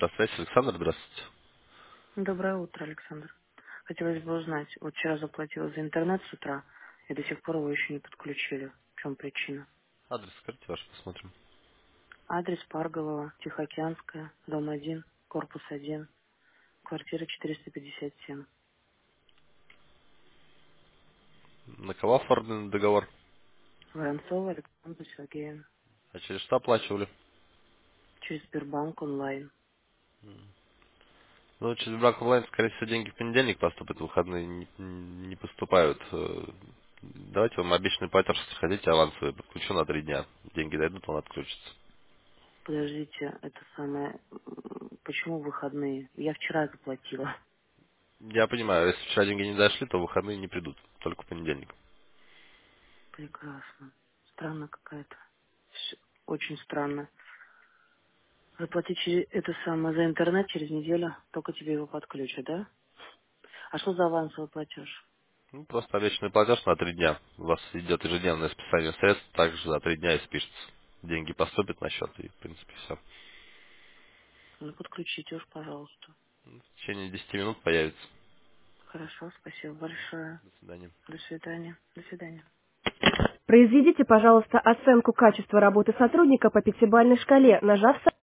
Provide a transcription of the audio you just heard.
Автосвязь, Александр, здравствуйте. Доброе утро, Александр. Хотелось бы узнать, вот вчера заплатила за интернет с утра, и до сих пор его еще не подключили. В чем причина? Адрес скажите ваш, посмотрим. Адрес Парголова, Тихоокеанская, дом 1, корпус 1, квартира 457. На кого оформлен договор? Воронцова Александра Сергеевна. А через что оплачивали? Через Сбербанк онлайн. Ну, через Сбербанк онлайн, скорее всего, деньги в понедельник поступят, в выходные не поступают. Давайте вам обещанный платеж, если хотите, авансовый, подключу на 3 дня. Деньги дойдут, он отключится. Подождите, это самое... Почему выходные? Я вчера заплатила. Я понимаю, если вчера деньги не дошли, то в выходные не придут, только в понедельник. Прекрасно. Странно какая-то. Очень странно. Заплатить это самое за интернет через неделю, только тебе его подключат, да? А что за авансовый платеж? Ну, просто обещанный платеж на 3 дня. У вас идет ежедневное списание средств, также за 3 дня и спишется. Деньги поступят на счет, и, в принципе, все. Ну, подключите уж, пожалуйста. В течение 10 минут появится. Хорошо, спасибо большое. До свидания. До свидания. До свидания. Произведите, пожалуйста, оценку качества работы сотрудника по пятибалльной шкале, нажав